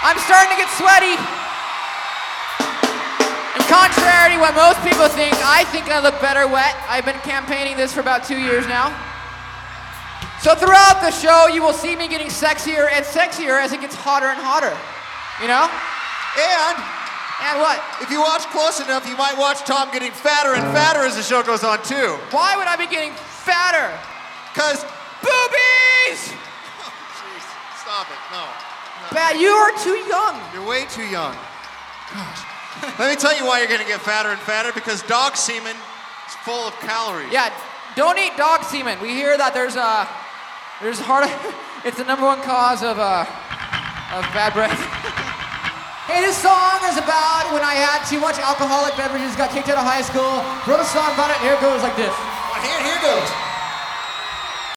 I'm starting to get sweaty. And contrary to what most people think, I think I look better wet. I've been campaigning this for about 2 years now. So throughout the show, you will see me getting sexier and sexier as it gets hotter and hotter. You know? And what? If you watch close enough, you might watch Tom getting fatter and fatter as the show goes on, too. Why would I be getting fatter? 'Cause boobies! Oh, jeez. Stop it. No. Pat, you are too young. You're way too young. Gosh. Let me tell you why you're going to get fatter and fatter, because dog semen is full of calories. Yeah, don't eat dog semen. We hear that there's heart. It's the #1 cause of bad breath. Hey, this song is about when I had too much alcoholic beverages, got kicked out of high school, wrote a song about it, and here it goes like this. Well, here goes.